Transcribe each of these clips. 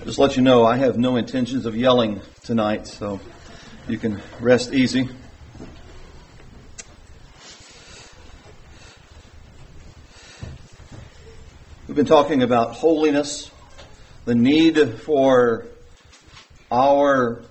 Just let you know, I have no intentions of yelling tonight, so you can rest easy. We've been talking about holiness, the need for our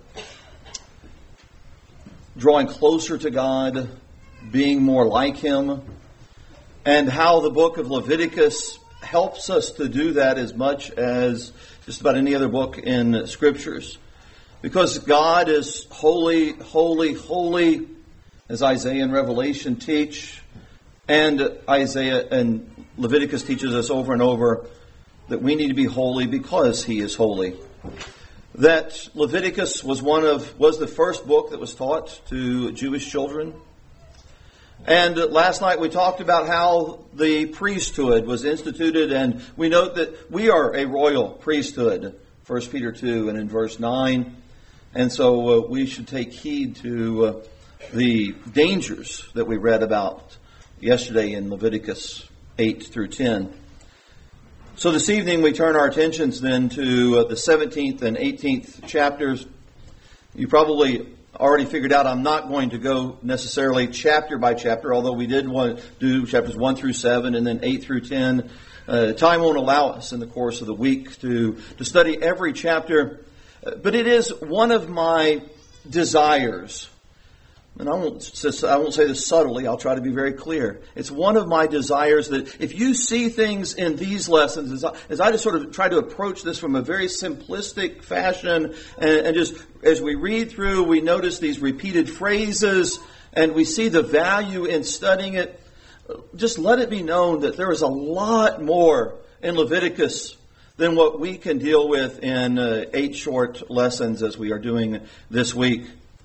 drawing closer to God, being more like Him, and how the book of Leviticus helps us to do that as much as just about any other book in Scriptures. Because God is holy, holy, holy, as Isaiah and Revelation teach, and Isaiah and Leviticus teaches us over and over that we need to be holy because He is holy. That Leviticus was the first book that was taught to Jewish children. And last night we talked about how the priesthood was instituted, and we note that we are a royal priesthood, 1 Peter 2 and in verse 9. And so we should take heed to the dangers that we read about yesterday in Leviticus 8 through 10. So this evening we turn our attentions then to the 17th and 18th chapters. You probably already figured out I'm not going to go necessarily chapter by chapter, although we did want to do chapters 1 through 7 and then 8 through 10. Time won't allow us in the course of the week to study every chapter, but it is one of my desires. And I won't say this subtly. I'll try to be very clear. It's one of my desires that if you see things in these lessons, as I just sort of try to approach this from a very simplistic fashion, and just as we read through, we notice these repeated phrases, and we see the value in studying it. Just let it be known that there is a lot more in Leviticus than what we can deal with in 8 short lessons as we are doing this week.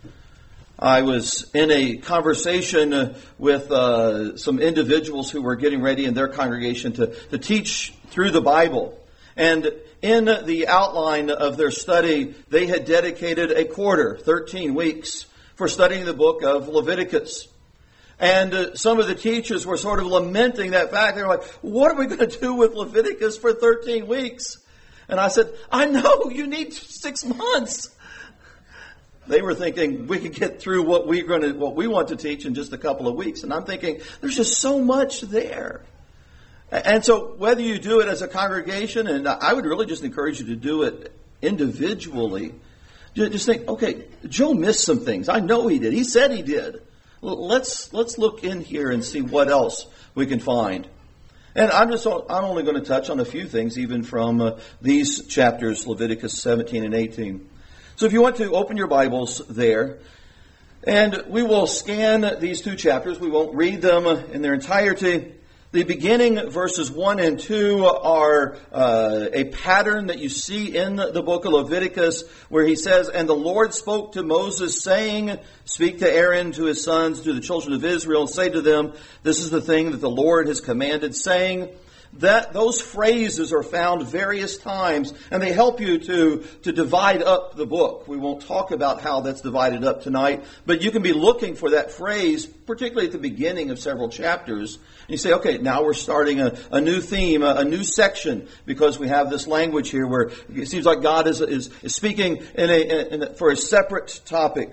I was in a conversation with some individuals who were getting ready in their congregation to teach through the Bible. And in the outline of their study, they had dedicated a quarter, 13 weeks, for studying the book of Leviticus. And some of the teachers were sort of lamenting that fact. They were like, what are we going to do with Leviticus for 13 weeks? And I said, I know, you need 6 months. They were thinking we could get through what we want to teach in just a couple of weeks. And I'm thinking, there's just so much there. And so whether you do it as a congregation, and I would really just encourage you to do it individually, just think, okay, Joe missed some things. I know he did. He said he did. Let's look in here and see what else we can find. And I'm only going to touch on a few things, even from these chapters, Leviticus 17 and 18. So if you want to open your Bibles there, and we will scan these 2 chapters. We won't read them in their entirety. The beginning verses 1 and 2 are a pattern that you see in the book of Leviticus, where he says, and the Lord spoke to Moses, saying, speak to Aaron, to his sons, to the children of Israel, and say to them, this is the thing that the Lord has commanded, saying, that those phrases are found various times, and they help you to divide up the book. We won't talk about how that's divided up tonight, but you can be looking for that phrase, particularly at the beginning of several chapters. And you say, okay, now we're starting a new theme, a new section, because we have this language here where it seems like God is speaking for a separate topic.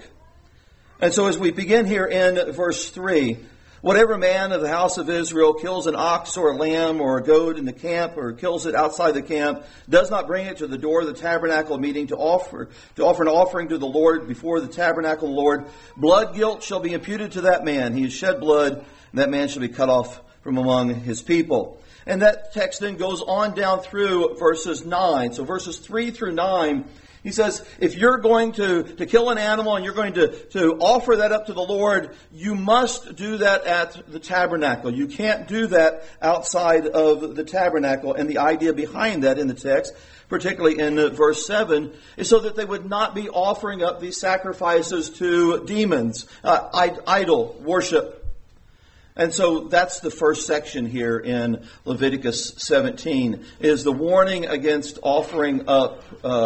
And so as we begin here in verse 3, whatever man of the house of Israel kills an ox or a lamb or a goat in the camp, or kills it outside the camp, does not bring it to the door of the tabernacle meeting to offer an offering to the Lord before the tabernacle of the Lord, blood guilt shall be imputed to that man. He has shed blood, and that man shall be cut off from among his people. And that text then goes on down through verses 9. So verses 3 through 9, he says, if you're going to kill an animal and you're going to offer that up to the Lord, you must do that at the tabernacle. You can't do that outside of the tabernacle. And the idea behind that in the text, particularly in verse 7, is so that they would not be offering up these sacrifices to demons, idol worship. And so that's the first section here in Leviticus 17, is the warning against offering up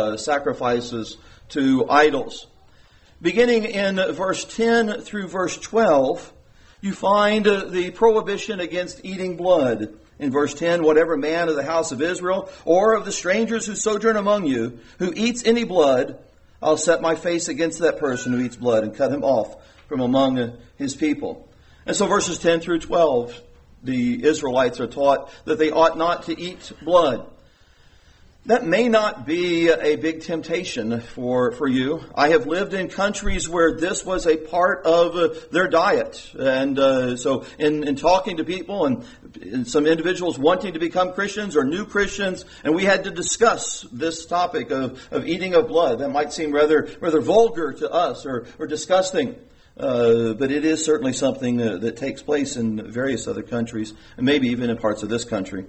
sacrifices to idols. Beginning in verse 10 through verse 12, you find the prohibition against eating blood. in verse 10, whatever man of the house of Israel or of the strangers who sojourn among you, who eats any blood, I'll set my face against that person who eats blood and cut him off from among his people. And so verses 10 through 12, the Israelites are taught that they ought not to eat blood. That may not be a big temptation for you. I have lived in countries where this was a part of their diet. And so in talking to people and some individuals wanting to become Christians or new Christians, and we had to discuss this topic of eating of blood. That might seem rather vulgar to us or disgusting. But it is certainly something that takes place in various other countries, and maybe even in parts of this country.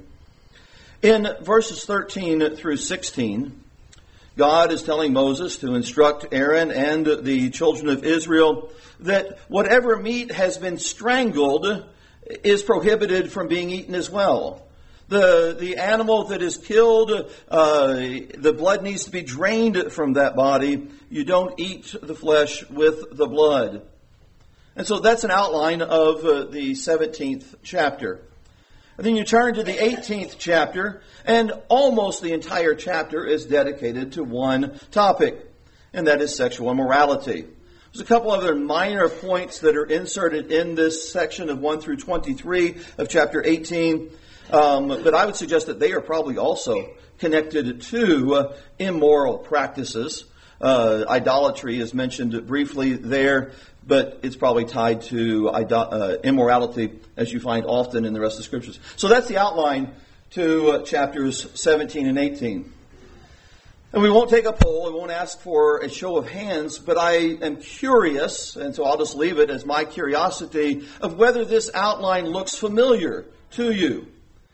In verses 13 through 16, God is telling Moses to instruct Aaron and the children of Israel that whatever meat has been strangled is prohibited from being eaten as well. The animal that is killed, the blood needs to be drained from that body. You don't eat the flesh with the blood. And so that's an outline of the 17th chapter. And then you turn to the 18th chapter, and almost the entire chapter is dedicated to one topic, and that is sexual immorality. There's a couple other minor points that are inserted in this section of 1 through 23 of chapter 18, but I would suggest that they are probably also connected to immoral practices. Idolatry is mentioned briefly there, but it's probably tied to immorality, as you find often in the rest of the Scriptures. So that's the outline to chapters 17 and 18. And we won't take a poll, we won't ask for a show of hands, but I am curious, and so I'll just leave it as my curiosity, of whether this outline looks familiar to you.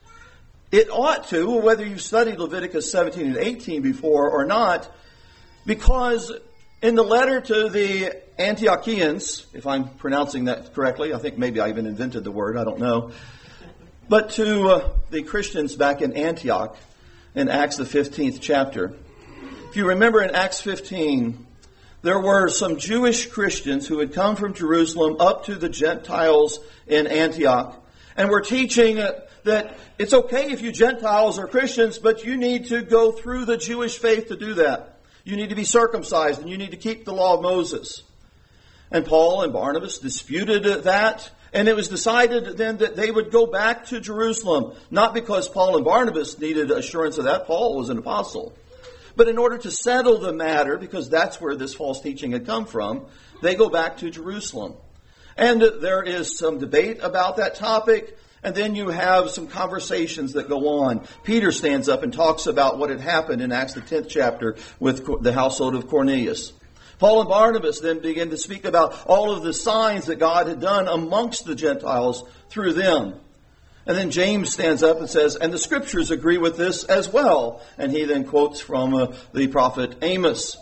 It ought to, whether you've studied Leviticus 17 and 18 before or not, because in the letter to the Antiochians, if I'm pronouncing that correctly, I think maybe I even invented the word, I don't know, but to the Christians back in Antioch in Acts the 15th chapter. If you remember in Acts 15, there were some Jewish Christians who had come from Jerusalem up to the Gentiles in Antioch and were teaching that it's okay if you Gentiles are Christians, but you need to go through the Jewish faith to do that. You need to be circumcised and you need to keep the law of Moses. And Paul and Barnabas disputed that, and it was decided then that they would go back to Jerusalem, not because Paul and Barnabas needed assurance of that. Paul was an apostle. But in order to settle the matter, because that's where this false teaching had come from, they go back to Jerusalem. And there is some debate about that topic, and then you have some conversations that go on. Peter stands up and talks about what had happened in Acts the 10th chapter with the household of Cornelius. Paul and Barnabas then begin to speak about all of the signs that God had done amongst the Gentiles through them. And then James stands up and says, and the Scriptures agree with this as well. And he then quotes from the prophet Amos.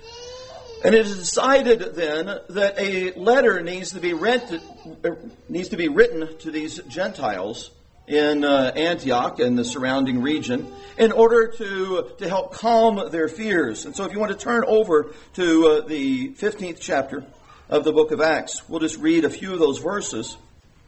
And it is decided then that a letter needs to be written to these Gentiles in Antioch and the surrounding region in order to help calm their fears. And so if you want to turn over to the 15th chapter of the book of Acts, we'll just read a few of those verses.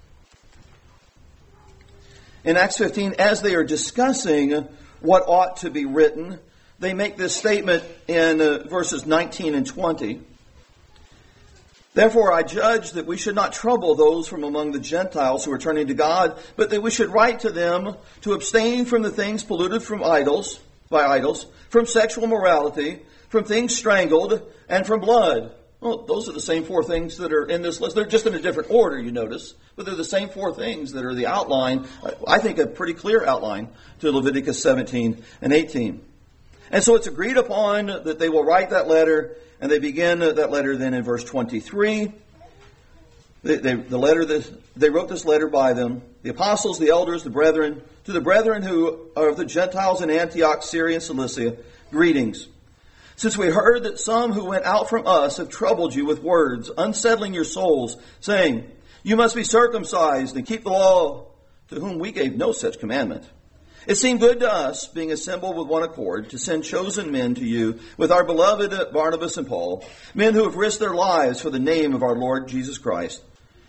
In Acts 15, as they are discussing what ought to be written, they make this statement in verses 19 and 20. Therefore I judge that we should not trouble those from among the Gentiles who are turning to God, but that we should write to them to abstain from the things polluted by idols, from sexual morality, from things strangled, and from blood. Well, those are the same four things that are in this list. They're just in a different order, you notice, but they're the same four things that are the outline, I think a pretty clear outline to Leviticus 17 and 18. And so it's agreed upon that they will write that letter, and they begin that letter then in verse 23. They wrote this letter by them, the apostles, the elders, the brethren, to the brethren who are of the Gentiles in Antioch, Syria, and Cilicia, greetings. Since we heard that some who went out from us have troubled you with words, unsettling your souls, saying, you must be circumcised and keep the law, to whom we gave no such commandment. It seemed good to us, being assembled with one accord, to send chosen men to you with our beloved Barnabas and Paul, men who have risked their lives for the name of our Lord Jesus Christ.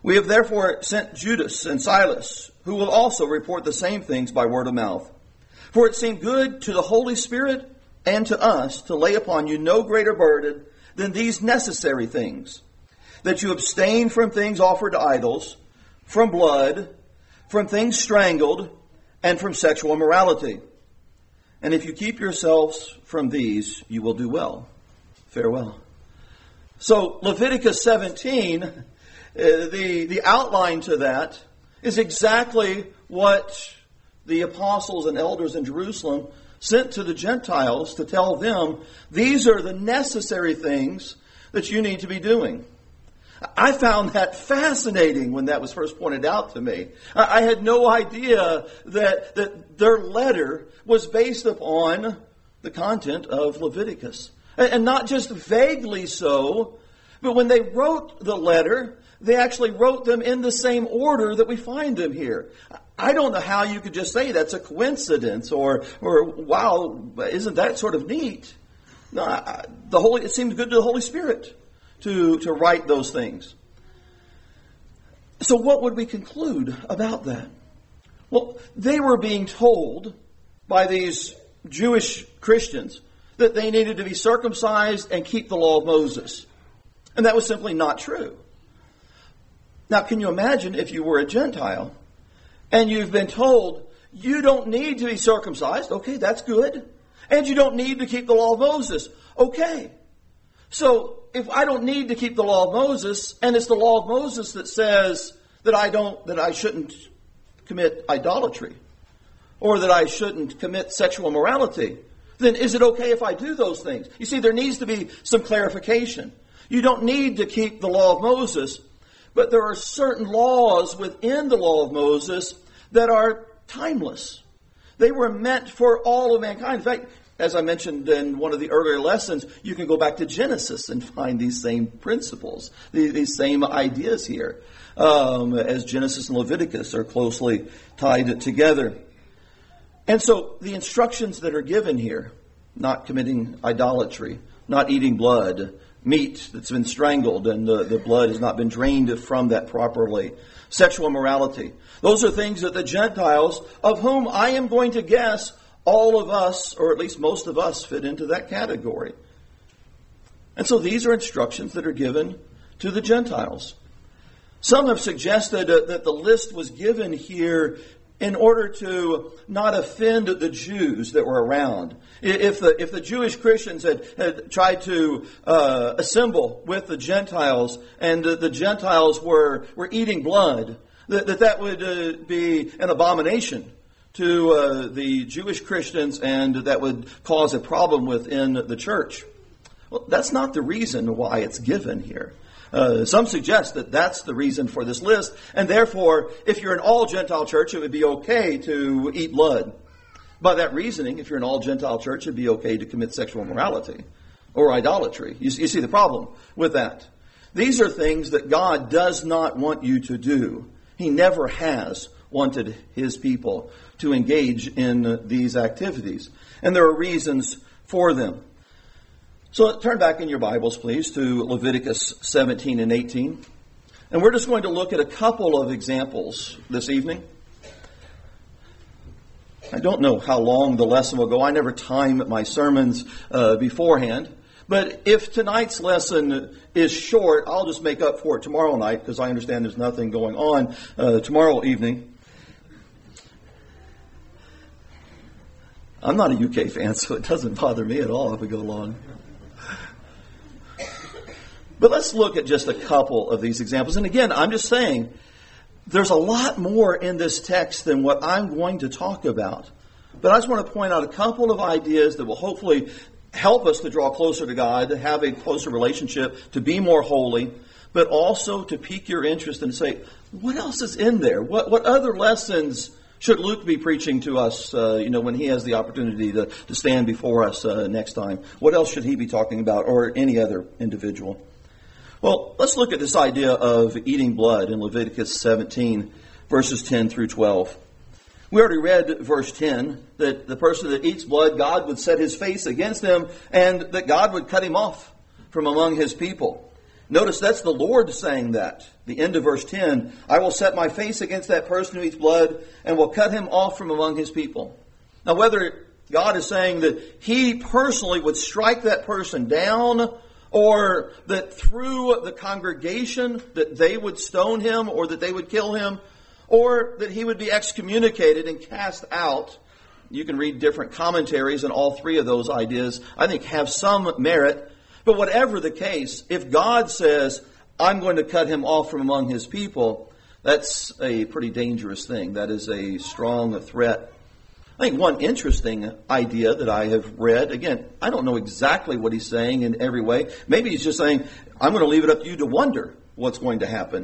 We have therefore sent Judas and Silas, who will also report the same things by word of mouth. For it seemed good to the Holy Spirit and to us to lay upon you no greater burden than these necessary things, that you abstain from things offered to idols, from blood, from things strangled, and from sexual immorality. And if you keep yourselves from these, you will do well. Farewell. So Leviticus 17, the outline to that is exactly what the apostles and elders in Jerusalem sent to the Gentiles to tell them, these are the necessary things that you need to be doing. I found that fascinating when that was first pointed out to me. I had no idea that their letter was based upon the content of Leviticus. And not just vaguely so, but when they wrote the letter, they actually wrote them in the same order that we find them here. I don't know how you could just say that's a coincidence or wow, isn't that sort of neat? No, it seems good to the Holy Spirit to write those things. So what would we conclude about that? Well, they were being told by these Jewish Christians that they needed to be circumcised and keep the law of Moses. And that was simply not true. Now, can you imagine if you were a Gentile and you've been told you don't need to be circumcised? Okay, that's good. And you don't need to keep the law of Moses. Okay. So if I don't need to keep the law of Moses, and it's the law of Moses that says that I shouldn't commit idolatry, or that I shouldn't commit sexual immorality, then is it okay if I do those things? You see, there needs to be some clarification. You don't need to keep the law of Moses, but there are certain laws within the law of Moses that are timeless. They were meant for all of mankind. In fact, as I mentioned in one of the earlier lessons, you can go back to Genesis and find these same principles, these same ideas here, as Genesis and Leviticus are closely tied together. And so the instructions that are given here, not committing idolatry, not eating blood, meat that's been strangled and the blood has not been drained from that properly, sexual immorality, those are things that the Gentiles, of whom I am going to guess all of us, or at least most of us, fit into that category. And so these are instructions that are given to the Gentiles. Some have suggested that the list was given here in order to not offend the Jews that were around. If the Jewish Christians had tried to assemble with the Gentiles, and the Gentiles were eating blood, that would be an abomination to the Jewish Christians, and that would cause a problem within the church. Well, that's not the reason why it's given here. Some suggest that that's the reason for this list, and therefore, if you're an all-Gentile church, it would be okay to eat blood. By that reasoning, if you're an all-Gentile church, it would be okay to commit sexual immorality or idolatry. You see the problem with that. These are things that God does not want you to do. He never has wanted His people to engage in these activities. And there are reasons for them. So turn back in your Bibles, please, to Leviticus 17 and 18. And we're just going to look at a couple of examples this evening. I don't know how long the lesson will go. I never time my sermons beforehand. But if tonight's lesson is short, I'll just make up for it tomorrow night, because I understand there's nothing going on tomorrow evening. I'm not a UK fan, so it doesn't bother me at all if we go long. But let's look at just a couple of these examples. And again, I'm just saying, there's a lot more in this text than what I'm going to talk about. But I just want to point out a couple of ideas that will hopefully help us to draw closer to God, to have a closer relationship, to be more holy, but also to pique your interest and say, what else is in there? What other lessons should Luke be preaching to us, when he has the opportunity to stand before us next time? What else should he be talking about, or any other individual? Well, let's look at this idea of eating blood in Leviticus 17, verses 10 through 12. We already read verse 10, that the person that eats blood, God would set his face against him, and that God would cut him off from among his people. Notice that's the Lord saying that. The end of verse 10, I will set my face against that person who eats blood and will cut him off from among his people. Now, whether God is saying that he personally would strike that person down, or that through the congregation that they would stone him or that they would kill him, or that he would be excommunicated and cast out. You can read different commentaries, and all three of those ideas, I think, have some merit. But whatever the case, if God says, I'm going to cut him off from among his people, that's a pretty dangerous thing. That is a strong threat. I think one interesting idea that I have read, again, I don't know exactly what he's saying in every way. Maybe he's just saying, I'm going to leave it up to you to wonder what's going to happen.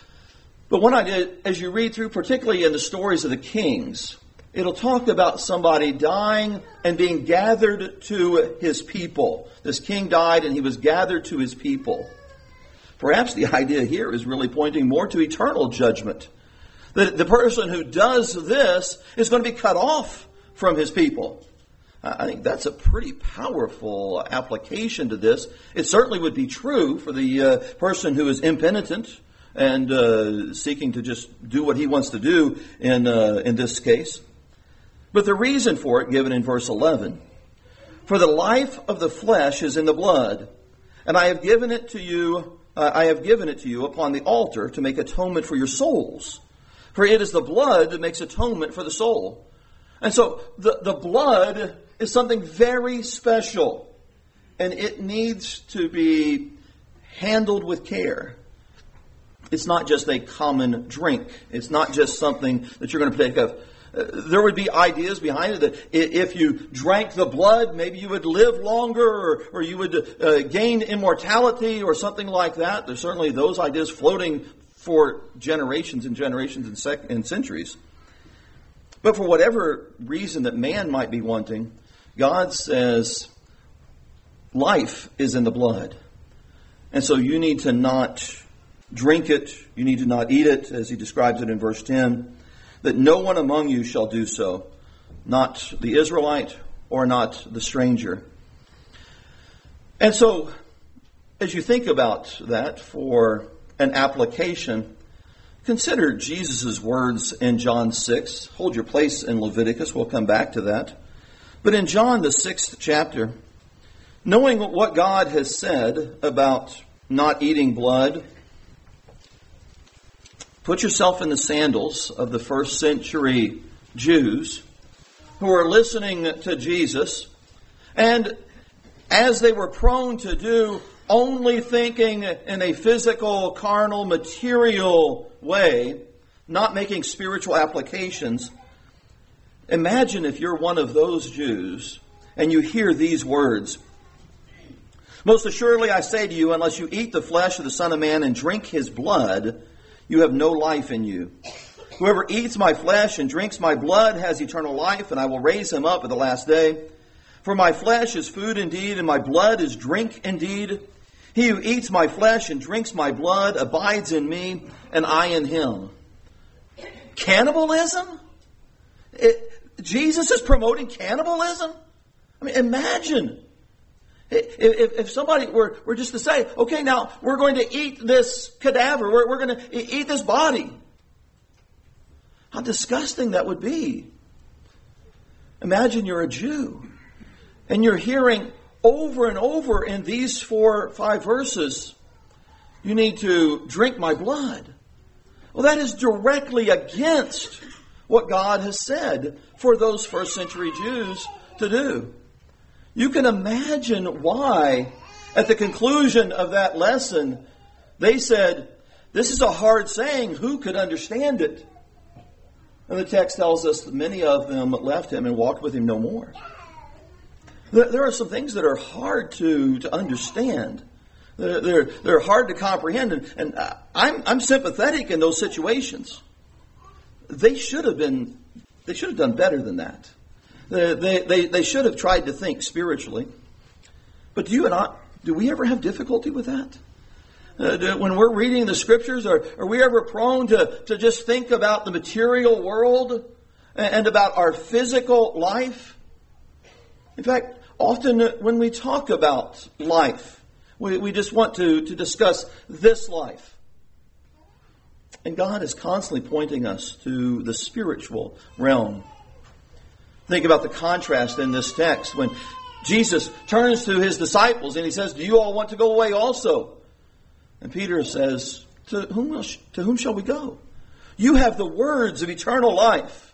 But one idea, as you read through, particularly in the stories of the kings, it'll talk about somebody dying and being gathered to his people. This king died and he was gathered to his people. Perhaps the idea here is really pointing more to eternal judgment. The person who does this is going to be cut off from his people. I think that's a pretty powerful application to this. It certainly would be true for the person who is impenitent and seeking to just do what he wants to do in this case. But the reason for it, given in verse 11, for the life of the flesh is in the blood, and I have given it to you. I have given it to you upon the altar to make atonement for your souls. For it is the blood that makes atonement for the soul. And so the blood is something very special. And it needs to be handled with care. It's not just a common drink. It's not just something that you're going to take of. There would be ideas behind it that if you drank the blood, maybe you would live longer, or you would gain immortality or something like that. There's certainly those ideas floating for generations and generations and centuries. But for whatever reason that man might be wanting, God says life is in the blood. And so you need to not drink it, you need to not eat it, as he describes it in verse 10, that no one among you shall do so, not the Israelite or not the stranger. And so, as you think about that for an application, consider Jesus' words in John 6. Hold your place in Leviticus. We'll come back to that. But in John, the 6th chapter, knowing what God has said about not eating blood, put yourself in the sandals of the first century Jews who are listening to Jesus, and as they were prone to do, only thinking in a physical, carnal, material way, not making spiritual applications. Imagine if you're one of those Jews and you hear these words. Most assuredly I say to you, unless you eat the flesh of the Son of Man and drink his blood, you have no life in you. Whoever eats my flesh and drinks my blood has eternal life, and I will raise him up at the last day. For my flesh is food indeed, and my blood is drink indeed. He who eats my flesh and drinks my blood abides in me, and I in him. Cannibalism? Jesus is promoting cannibalism? I mean, imagine if somebody were just to say, okay, now we're going to eat this cadaver. We're going to eat this body. How disgusting that would be. Imagine you're a Jew and you're hearing over and over in these 4 or 5 verses, you need to drink my blood. Well, that is directly against what God has said for those first century Jews to do. You can imagine why, at the conclusion of that lesson, they said, this is a hard saying, who could understand it? And the text tells us that many of them left him and walked with him no more. There are some things that are hard to understand. They're hard to comprehend, and I'm sympathetic in those situations. They should have done better than that. They should have tried to think spiritually. But do we ever have difficulty with that? When we're reading the Scriptures, are we ever prone to just think about the material world and about our physical life? In fact, often when we talk about life, We just want to discuss this life. And God is constantly pointing us to the spiritual realm. Think about the contrast in this text when Jesus turns to his disciples and he says, "Do you all want to go away also?" And Peter says, to whom shall we go? You have the words of eternal life.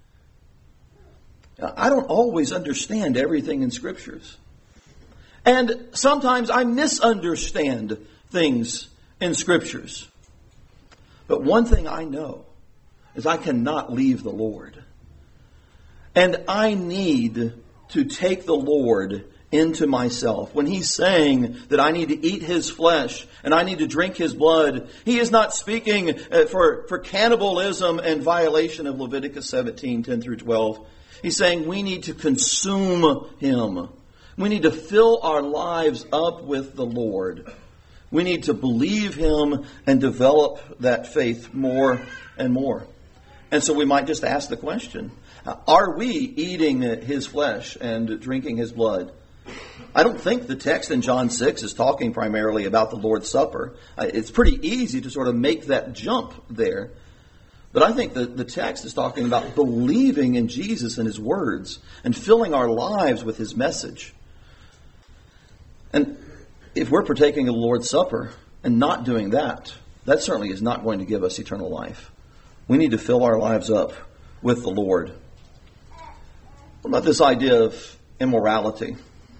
Now, I don't always understand everything in Scriptures. And sometimes I misunderstand things in Scriptures. But one thing I know is I cannot leave the Lord. And I need to take the Lord into myself. When he's saying that I need to eat his flesh and I need to drink his blood, he is not speaking for cannibalism and violation of Leviticus 17, 10 through 12. He's saying we need to consume him. We need to fill our lives up with the Lord. We need to believe him and develop that faith more and more. And so we might just ask the question, are we eating his flesh and drinking his blood? I don't think the text in John 6 is talking primarily about the Lord's Supper. It's pretty easy to sort of make that jump there. But I think the text is talking about believing in Jesus and his words and filling our lives with his message. And if we're partaking of the Lord's Supper and not doing that, that certainly is not going to give us eternal life. We need to fill our lives up with the Lord. What about this idea of immorality?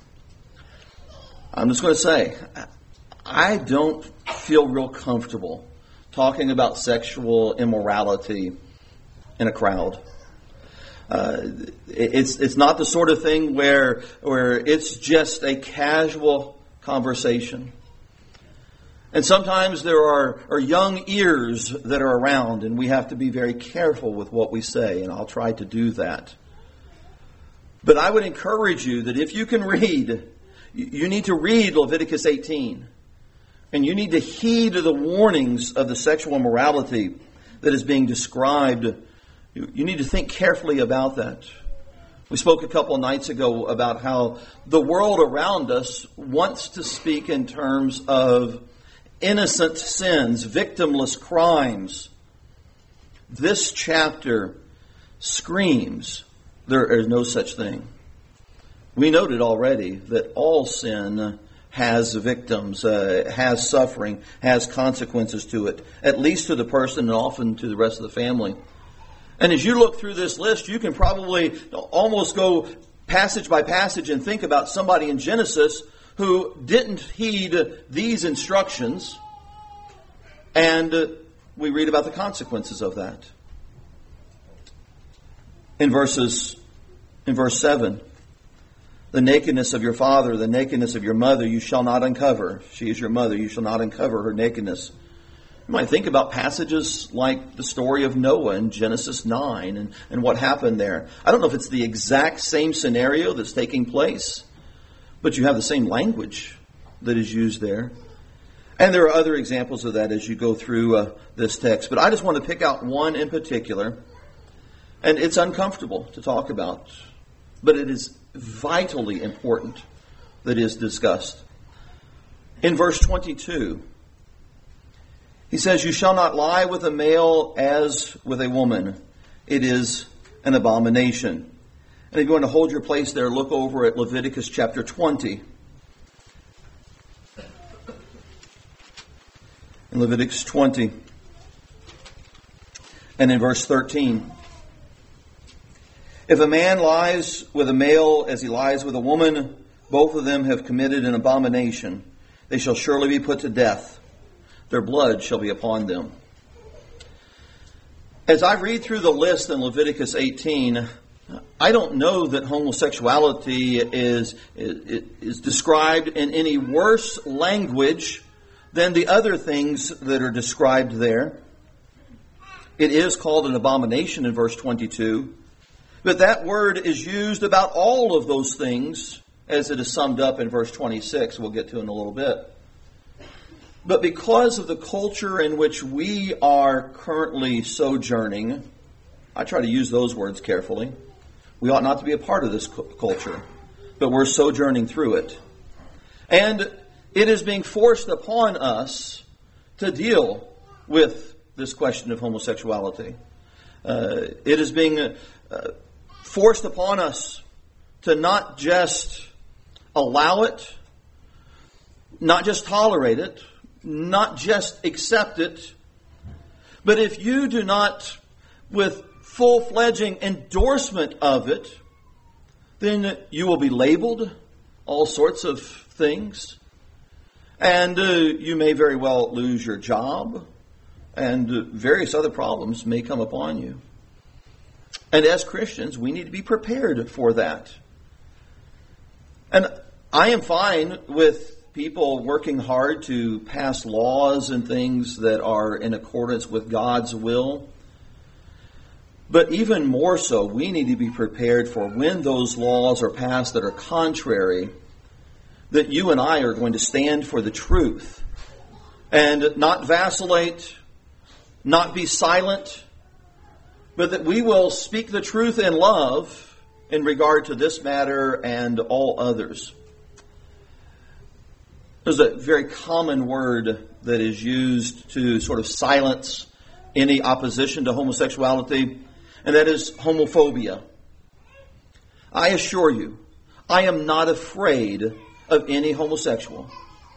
I'm just going to say, I don't feel real comfortable talking about sexual immorality in a crowd. It's not the sort of thing where it's just a casual conversation. And sometimes there are young ears that are around, and we have to be very careful with what we say, and I'll try to do that. But I would encourage you that if you can read, you need to read Leviticus 18. And you need to heed the warnings of the sexual immorality that is being described. You need to think carefully about that. We spoke a couple of nights ago about how the world around us wants to speak in terms of innocent sins, victimless crimes. This chapter screams there is no such thing. We noted already that all sin has victims, has suffering, has consequences to it, at least to the person and often to the rest of the family. And as you look through this list, you can probably almost go passage by passage and think about somebody in Genesis who didn't heed these instructions, and we read about the consequences of that. In verse 7, the nakedness of your father, the nakedness of your mother, you shall not uncover. She is your mother, you shall not uncover her nakedness. You might think about passages like the story of Noah in Genesis 9 and what happened there. I don't know if it's the exact same scenario that's taking place, but you have the same language that is used there. And there are other examples of that as you go through this text. But I just want to pick out one in particular, and it's uncomfortable to talk about, but it is vitally important that is discussed. In verse 22, he says, you shall not lie with a male as with a woman. It is an abomination. And if you want to hold your place there, look over at Leviticus chapter 20. In Leviticus 20 and in verse 13. If a man lies with a male as he lies with a woman, both of them have committed an abomination. They shall surely be put to death. Their blood shall be upon them. As I read through the list in Leviticus 18, I don't know that homosexuality is described in any worse language than the other things that are described there. It is called an abomination in verse 22. But that word is used about all of those things as it is summed up in verse 26. We'll get to in a little bit. But because of the culture in which we are currently sojourning, I try to use those words carefully. We ought not to be a part of this culture, but we're sojourning through it. And it is being forced upon us to deal with this question of homosexuality. It is being forced upon us to not just allow it, not just tolerate it, not just accept it, but if you do not, with full-fledging endorsement of it, then you will be labeled all sorts of things. And you may very well lose your job. And various other problems may come upon you. And as Christians, we need to be prepared for that. And I am fine with people working hard to pass laws and things that are in accordance with God's will. But even more so, we need to be prepared for when those laws are passed that are contrary, that you and I are going to stand for the truth and not vacillate, not be silent, but that we will speak the truth in love in regard to this matter and all others. There's a very common word that is used to sort of silence any opposition to homosexuality, and that is homophobia. I assure you, I am not afraid of any homosexual.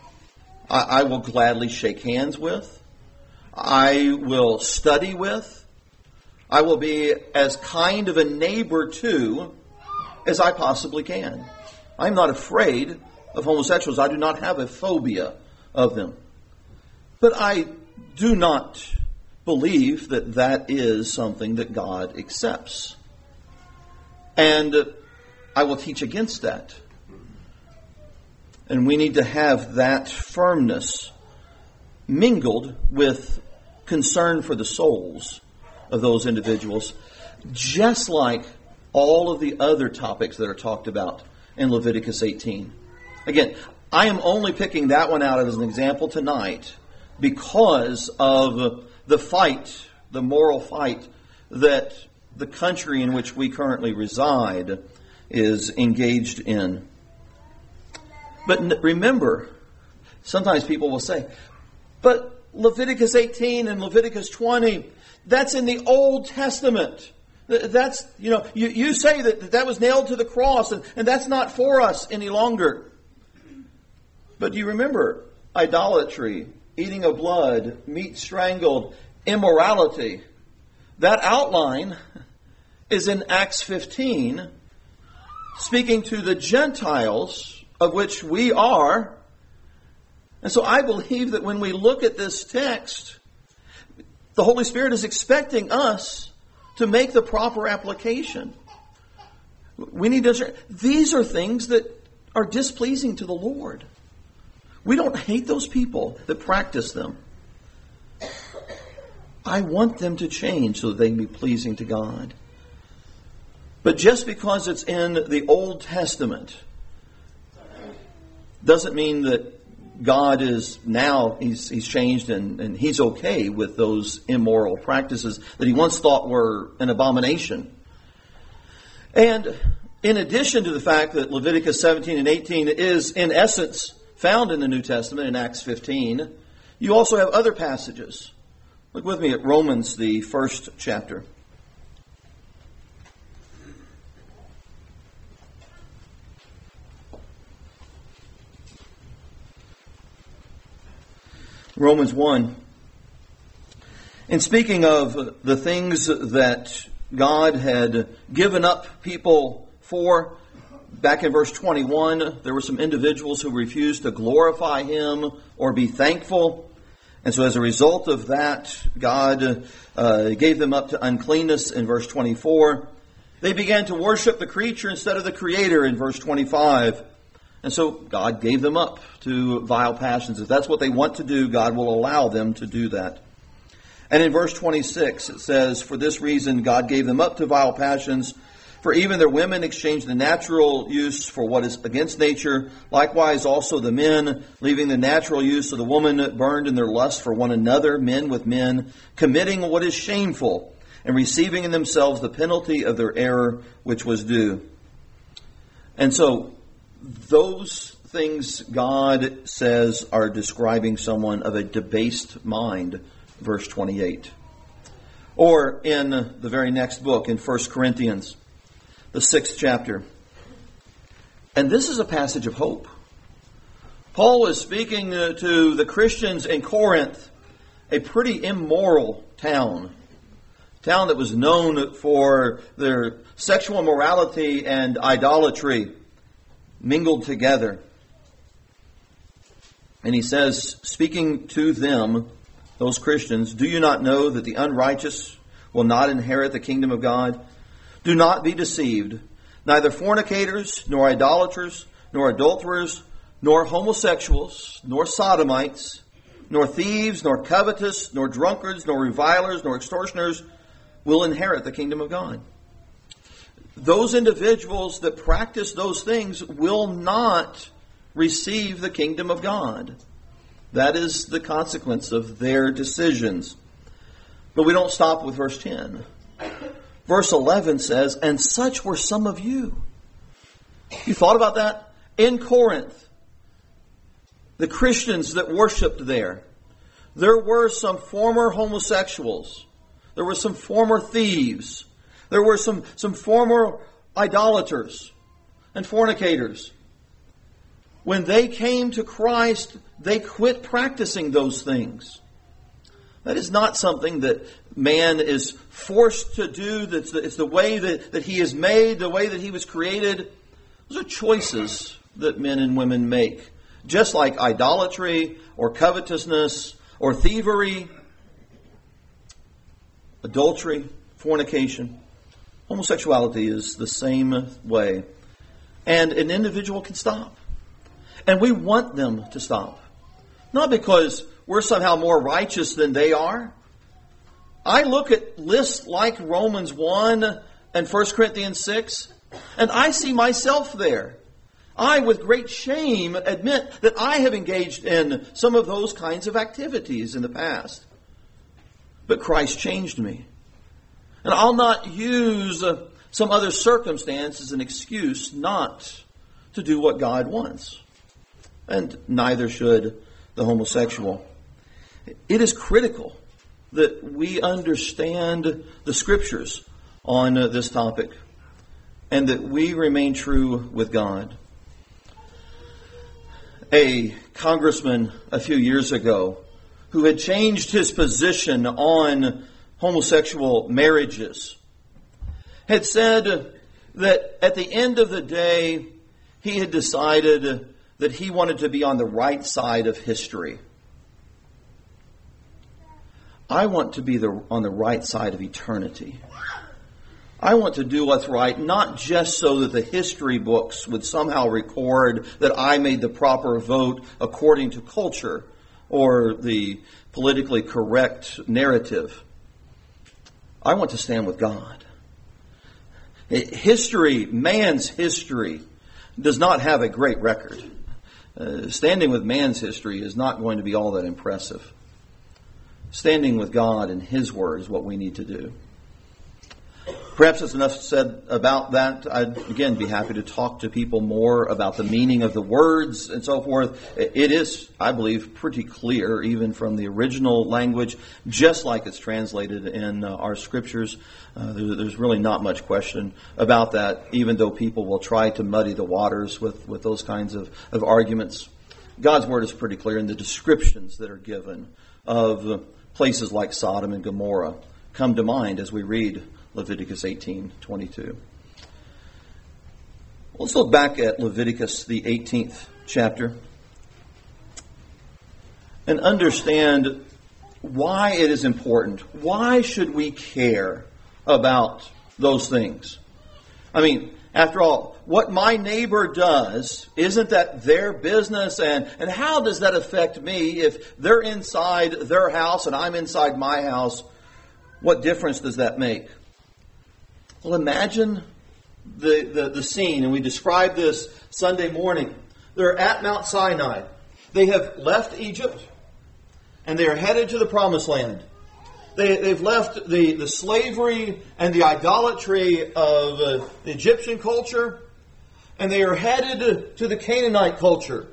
I will gladly shake hands with. I will study with. I will be as kind of a neighbor to as I possibly can. I'm not afraid of homosexuals. I do not have a phobia of them. But I do not believe that that is something that God accepts. And I will teach against that. And we need to have that firmness mingled with concern for the souls of those individuals, just like all of the other topics that are talked about in Leviticus 18. Again, I am only picking that one out as an example tonight because of the fight, the moral fight that the country in which we currently reside is engaged in. But remember, sometimes people will say, but Leviticus 18 and Leviticus 20, that's in the Old Testament. That's, you say that was nailed to the cross and that's not for us any longer. But do you remember idolatry, eating of blood, meat strangled, immorality? That outline is in Acts 15, speaking to the Gentiles, of which we are. And so I believe that when we look at this text, the Holy Spirit is expecting us to make the proper application. We need to understand, these are things that are displeasing to the Lord. We don't hate those people that practice them. I want them to change so that they can be pleasing to God. But just because it's in the Old Testament doesn't mean that God is now, He's changed and He's okay with those immoral practices that He once thought were an abomination. And in addition to the fact that Leviticus 17 and 18 is in essence found in the New Testament in Acts 15, you also have other passages. Look with me at Romans, the first chapter. Romans 1. In speaking of the things that God had given up people for, back in verse 21, there were some individuals who refused to glorify Him or be thankful. And so as a result of that, God gave them up to uncleanness in verse 24. They began to worship the creature instead of the Creator in verse 25. And so God gave them up to vile passions. If that's what they want to do, God will allow them to do that. And in verse 26, it says, for this reason God gave them up to vile passions, for even their women exchanged the natural use for what is against nature. Likewise also the men, leaving the natural use of the woman, burned in their lust for one another, men with men, committing what is shameful, and receiving in themselves the penalty of their error which was due. And so those things God says are describing someone of a debased mind, verse 28. Or in the very next book, in 1 Corinthians, the 6th chapter. And this is a passage of hope. Paul is speaking to the Christians in Corinth, a pretty immoral town. A town that was known for their sexual immorality and idolatry mingled together. And he says, speaking to them, those Christians, do you not know that the unrighteous will not inherit the kingdom of God? Do not be deceived. Neither fornicators, nor idolaters, nor adulterers, nor homosexuals, nor sodomites, nor thieves, nor covetous, nor drunkards, nor revilers, nor extortioners will inherit the kingdom of God. Those individuals that practice those things will not receive the kingdom of God. That is the consequence of their decisions. But we don't stop with verse 10. Verse 11 says, and such were some of you. You thought about that? In Corinth, the Christians that worshipped there were some former homosexuals. There were some former thieves. There were some former idolaters and fornicators. When they came to Christ, they quit practicing those things. That is not something that man is forced to do. It's the way that he is made, the way that he was created. Those are choices that men and women make. Just like idolatry or covetousness or thievery, adultery, fornication. Homosexuality is the same way. And an individual can stop. And we want them to stop. Not because we're somehow more righteous than they are. I look at lists like Romans 1 and 1 Corinthians 6, and I see myself there. I, with great shame, admit that I have engaged in some of those kinds of activities in the past. But Christ changed me. And I'll not use some other circumstance as an excuse not to do what God wants. And neither should the homosexual. It is critical that we understand the Scriptures on this topic and that we remain true with God. A congressman a few years ago who had changed his position on homosexual marriages had said that at the end of the day, he had decided that he wanted to be on the right side of history. I want to be on the right side of eternity. I want to do what's right, not just so that the history books would somehow record that I made the proper vote according to culture or the politically correct narrative. I want to stand with God. History, man's history, does not have a great record. Standing with man's history is not going to be all that impressive. Standing with God and His Word is what we need to do. Perhaps that's enough said about that. I'd, again, be happy to talk to people more about the meaning of the words and so forth. It is, I believe, pretty clear, even from the original language, just like it's translated in our Scriptures. There's really not much question about that, even though people will try to muddy the waters with those kinds of arguments. God's Word is pretty clear, and the descriptions that are given of places like Sodom and Gomorrah come to mind as we read Leviticus 18:22. Let's look back at Leviticus, the 18th chapter, and understand why it is important. Why should we care about those things? I mean, after all, what my neighbor does, isn't that their business? And how does that affect me if they're inside their house and I'm inside my house? What difference does that make? Well, imagine the scene, and we described this Sunday morning. They're at Mount Sinai. They have left Egypt, and they are headed to the Promised Land. They've left the slavery and the idolatry of the Egyptian culture, and they are headed to the Canaanite culture.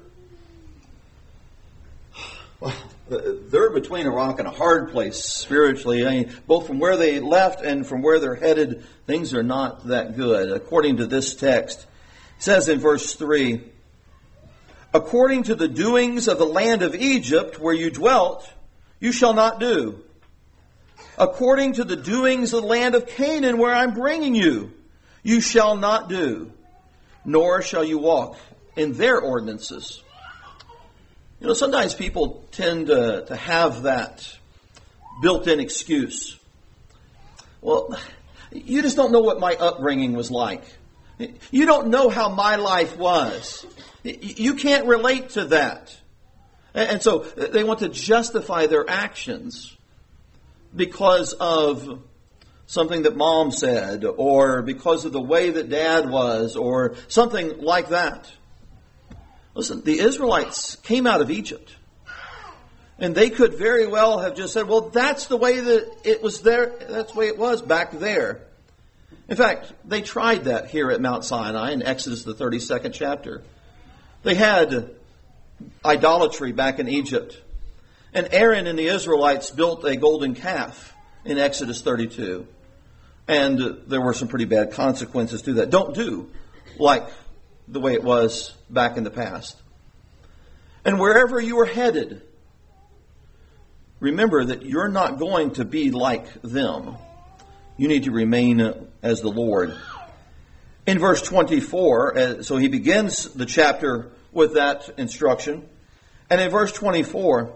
Well, they're between a rock and a hard place spiritually. I mean, both from where they left and from where they're headed, things are not that good. According to this text, it says in verse 3, according to the doings of the land of Egypt where you dwelt, you shall not do. According to the doings of the land of Canaan where I'm bringing you, you shall not do, nor shall you walk in their ordinances. You know, sometimes people tend to have that built-in excuse. Well, you just don't know what my upbringing was like. You don't know how my life was. You can't relate to that. And so they want to justify their actions because of something that mom said, or because of the way that dad was, or something like that. Listen, the Israelites came out of Egypt. And they could very well have just said, well, that's the way that it was there. That's the way it was back there. In fact, they tried that here at Mount Sinai in Exodus, the 32nd chapter. They had idolatry back in Egypt. And Aaron and the Israelites built a golden calf in Exodus 32. And there were some pretty bad consequences to that. Don't do like the way it was back in the past. And wherever you are headed, remember that you're not going to be like them. You need to remain as the Lord. In verse 24, so he begins the chapter with that instruction. And in verse 24,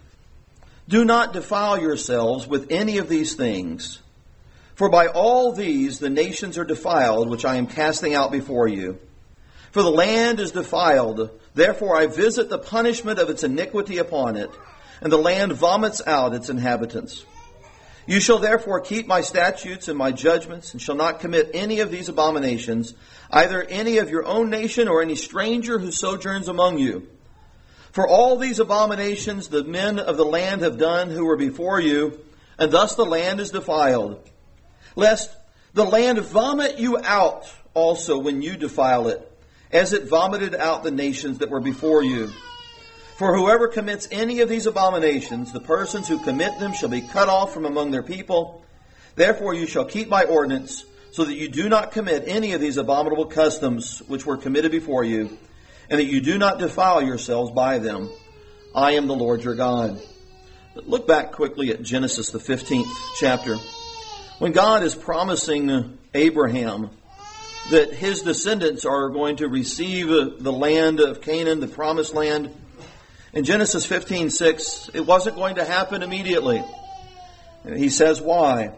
do not defile yourselves with any of these things, for by all these the nations are defiled, which I am casting out before you. For the land is defiled, therefore I visit the punishment of its iniquity upon it, and the land vomits out its inhabitants. You shall therefore keep my statutes and my judgments, and shall not commit any of these abominations, either any of your own nation or any stranger who sojourns among you. For all these abominations the men of the land have done who were before you, and thus the land is defiled. Lest the land vomit you out also when you defile it, as it vomited out the nations that were before you. For whoever commits any of these abominations, the persons who commit them shall be cut off from among their people. Therefore you shall keep my ordinance, so that you do not commit any of these abominable customs which were committed before you, and that you do not defile yourselves by them. I am the Lord your God. Look back quickly at Genesis, the 15th chapter. When God is promising Abraham that his descendants are going to receive the land of Canaan, the promised land, in Genesis 15:6, it wasn't going to happen immediately. And he says why.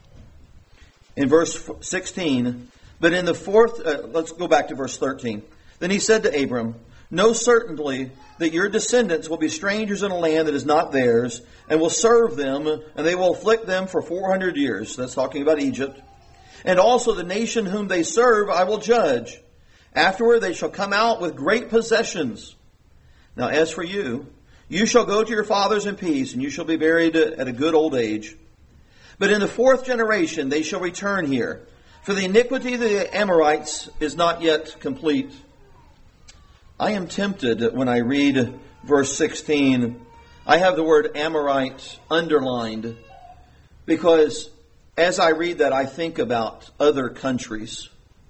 In verse 16, but in the fourth, let's go back to verse 13. Then he said to Abram, know certainly that your descendants will be strangers in a land that is not theirs, and will serve them, and they will afflict them for 400 years. That's talking about Egypt. And also the nation whom they serve I will judge. Afterward they shall come out with great possessions. Now as for you, you shall go to your fathers in peace, and you shall be buried at a good old age. But in the fourth generation they shall return here, for the iniquity of the Amorites is not yet complete. I am tempted when I read verse 16. I have the word Amorite underlined because as I read that, I think about other countries.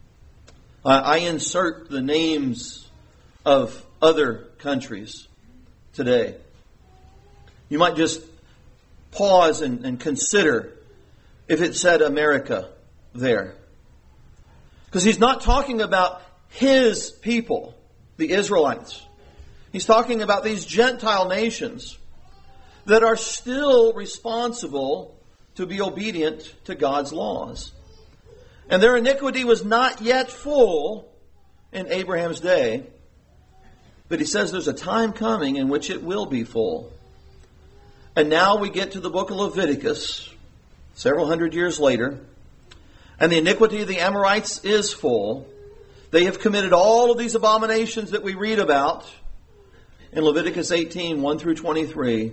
I insert the names of other countries today. You might just pause and consider if it said America there. Because he's not talking about his people, the Israelites. He's talking about these Gentile nations that are still responsible to be obedient to God's laws. And their iniquity was not yet full in Abraham's day. But he says there's a time coming in which it will be full. And now we get to the book of Leviticus, several hundred years later. And the iniquity of the Amorites is full. They have committed all of these abominations that we read about in Leviticus 18, 1 through 23.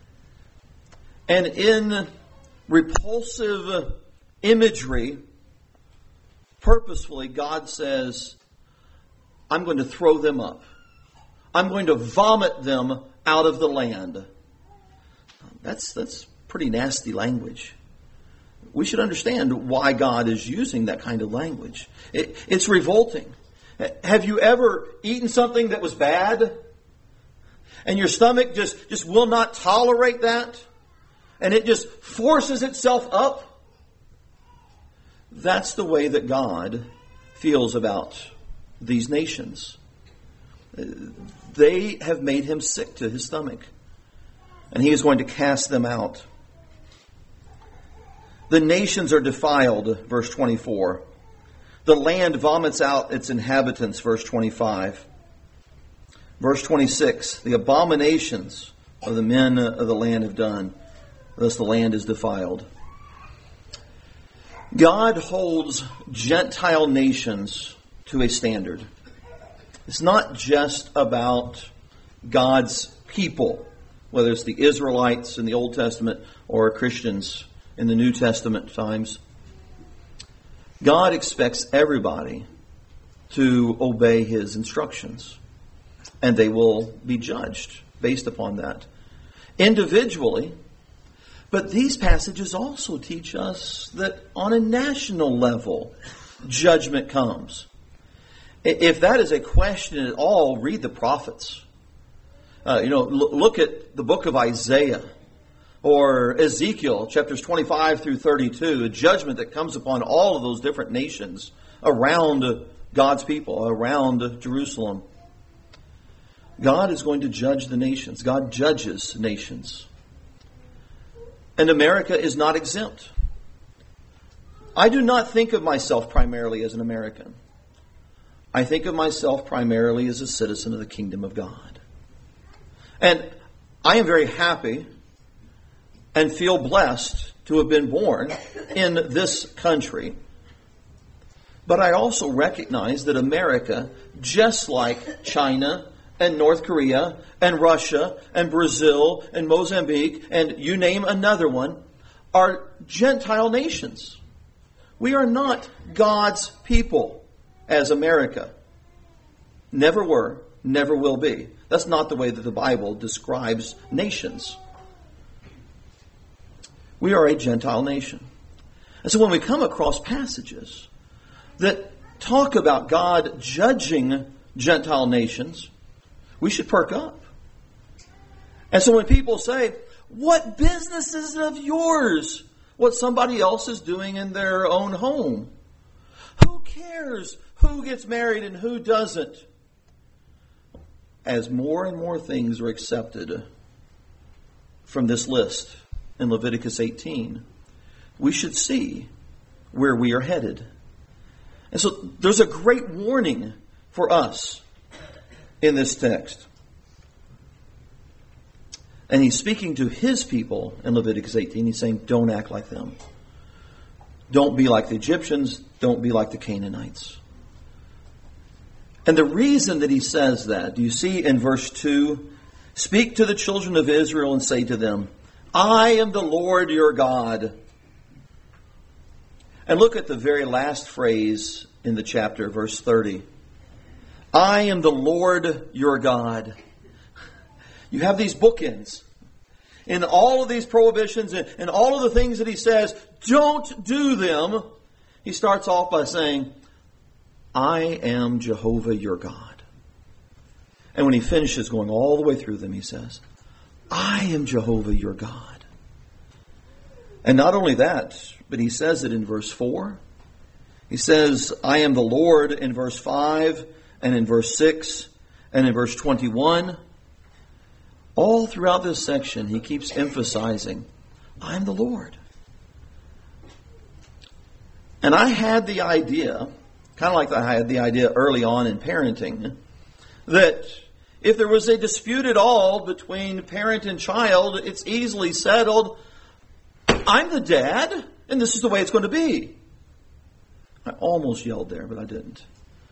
And in repulsive imagery, purposefully, God says, I'm going to throw them up. I'm going to vomit them out of the land. That's pretty nasty language. We should understand why God is using that kind of language. It's revolting. Have you ever eaten something that was bad? And your stomach just will not tolerate that? And it just forces itself up? That's the way that God feels about these nations. They have made him sick to his stomach. And he is going to cast them out. The nations are defiled, verse 24. The land vomits out its inhabitants, verse 25. Verse 26, the abominations of the men of the land have done. Thus the land is defiled. God holds Gentile nations to a standard. It's not just about God's people, whether it's the Israelites in the Old Testament or Christians in the New Testament times. God expects everybody to obey his instructions, and they will be judged based upon that individually. But these passages also teach us that on a national level, judgment comes. If that is a question at all, read the prophets. Look at the book of Isaiah or Ezekiel, chapters 25 through 32, a judgment that comes upon all of those different nations around God's people, around Jerusalem. God is going to judge the nations. God judges nations. And America is not exempt. I do not think of myself primarily as an American. I think of myself primarily as a citizen of the kingdom of God. And I am very happy and feel blessed to have been born in this country. But I also recognize that America, just like China and North Korea and Russia and Brazil and Mozambique and you name another one, are Gentile nations. We are not God's people as America. Never were, never will be. That's not the way that the Bible describes nations. We are a Gentile nation. And so when we come across passages that talk about God judging Gentile nations, we should perk up. And so when people say, what business is it of yours what somebody else is doing in their own home? Who cares who gets married and who doesn't? As more and more things are accepted from this list in Leviticus 18, we should see where we are headed. And so there's a great warning for us in this text. And he's speaking to his people in Leviticus 18. He's saying, don't act like them. Don't be like the Egyptians. Don't be like the Canaanites. And the reason that he says that, do you see in verse 2? Speak to the children of Israel and say to them, I am the Lord your God. And look at the very last phrase in the chapter, verse 30. I am the Lord your God. You have these bookends. In all of these prohibitions and all of the things that he says, don't do them. He starts off by saying, I am Jehovah your God. And when he finishes going all the way through them, he says, I am Jehovah your God. And not only that, but he says it in verse 4. He says, I am the Lord in verse 5 and in verse 6 and in verse 21. All throughout this section, he keeps emphasizing, I am the Lord. And I had the idea, kind of like I had the idea early on in parenting, that if there was a dispute at all between parent and child, it's easily settled. I'm the dad, and this is the way it's going to be. I almost yelled there, but I didn't.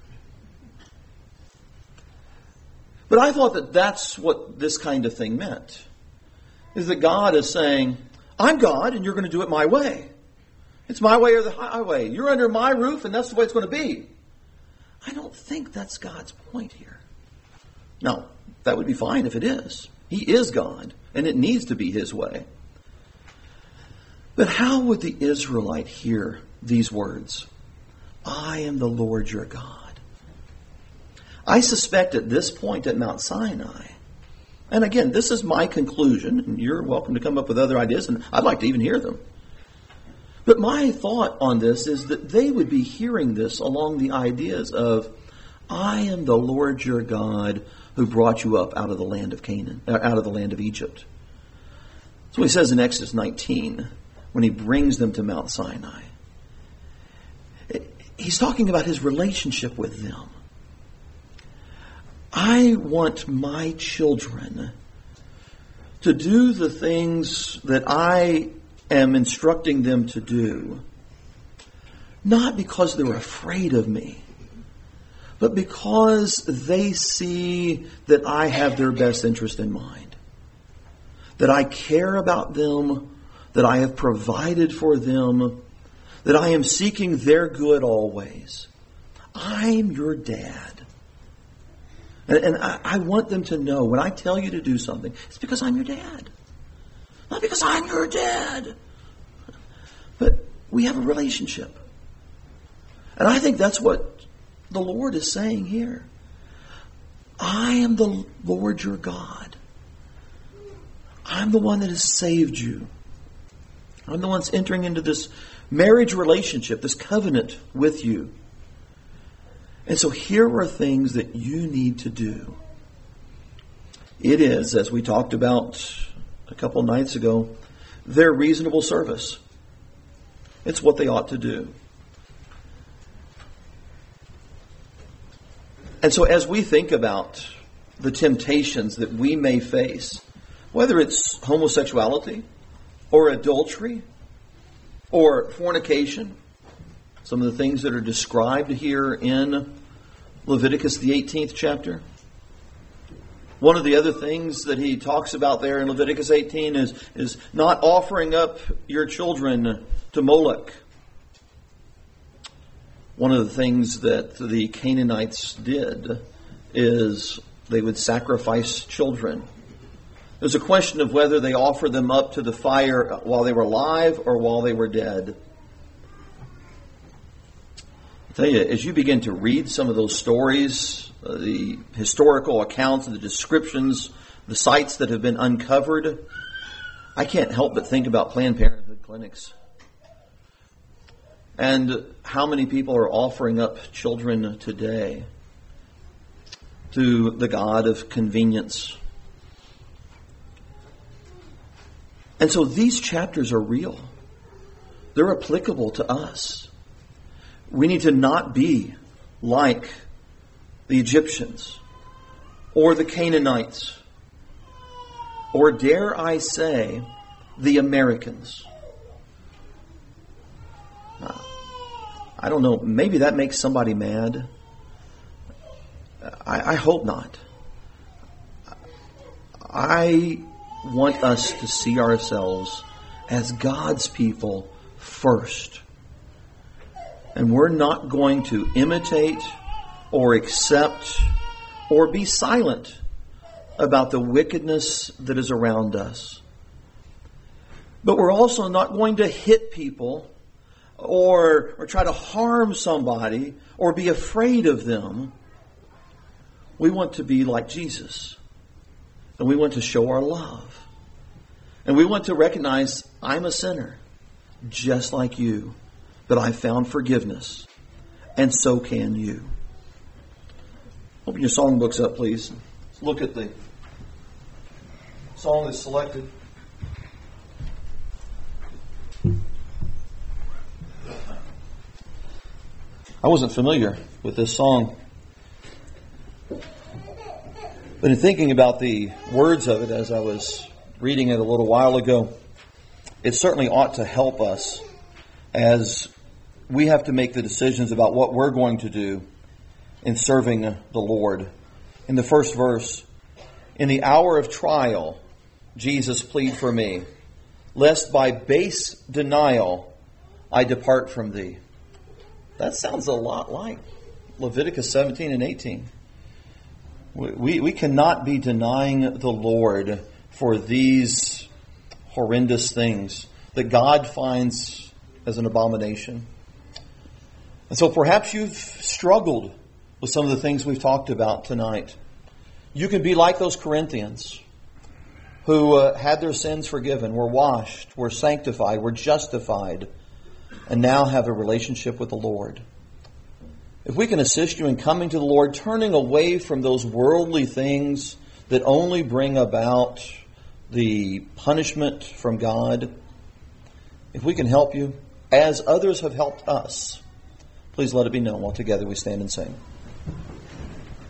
But I thought that that's what this kind of thing meant. Is that God is saying, I'm God, and you're going to do it my way. It's my way or the highway. You're under my roof, and that's the way it's going to be. I don't think that's God's point here. Now, that would be fine if it is. He is God, and it needs to be His way. But how would the Israelite hear these words? I am the Lord your God. I suspect at this point at Mount Sinai, and again, this is my conclusion, and you're welcome to come up with other ideas, and I'd like to even hear them. But my thought on this is that they would be hearing this along the ideas of, I am the Lord your God who brought you up out of the land of Canaan, out of the land of Egypt. That's what he says in Exodus 19 when he brings them to Mount Sinai. He's talking about his relationship with them. I want my children to do the things that I am instructing them to do, not because they're afraid of me, but because they see that I have their best interest in mind, that I care about them, that I have provided for them, that I am seeking their good always. I'm your dad. And I want them to know when I tell you to do something, it's because I'm your dad. Not because I'm your dad. But we have a relationship. And I think that's what the Lord is saying here. I am the Lord your God. I'm the one that has saved you. I'm the one that's entering into this marriage relationship, this covenant with you. And so here are things that you need to do. It is, as we talked about a couple nights ago, their reasonable service. It's what they ought to do. And so as we think about the temptations that we may face, whether it's homosexuality or adultery or fornication, some of the things that are described here in Leviticus, the 18th chapter. One of the other things that he talks about there in Leviticus 18 is not offering up your children to Moloch. One of the things that the Canaanites did is they would sacrifice children. There's a question of whether they offered them up to the fire while they were alive or while they were dead. I tell you, as you begin to read some of those stories, the historical accounts and the descriptions, the sites that have been uncovered, I can't help but think about Planned Parenthood clinics. And how many people are offering up children today to the God of convenience. And so these chapters are real. They're applicable to us. We need to not be like the Egyptians or the Canaanites or, dare I say, the Americans. I don't know, maybe that makes somebody mad. I hope not. I want us to see ourselves as God's people first. And we're not going to imitate or accept or be silent about the wickedness that is around us. But we're also not going to hit people or try to harm somebody or be afraid of them. We want to be like Jesus. And we want to show our love. And we want to recognize I'm a sinner, just like you. But I found forgiveness. And so can you. Open your songbooks up, please. Let's look at the song that's selected. I wasn't familiar with this song. But in thinking about the words of it as I was reading it a little while ago, it certainly ought to help us as we have to make the decisions about what we're going to do in serving the Lord. In the first verse, in the hour of trial, Jesus, plead for me, lest by base denial I depart from thee. That sounds a lot like Leviticus 17 and 18. We cannot be denying the Lord for these horrendous things that God finds as an abomination. And so perhaps you've struggled with some of the things we've talked about tonight. You can be like those Corinthians who had their sins forgiven, were washed, were sanctified, were justified, and now have a relationship with the Lord. If we can assist you in coming to the Lord, turning away from those worldly things that only bring about the punishment from God, if we can help you, as others have helped us, please let it be known while together we stand and sing.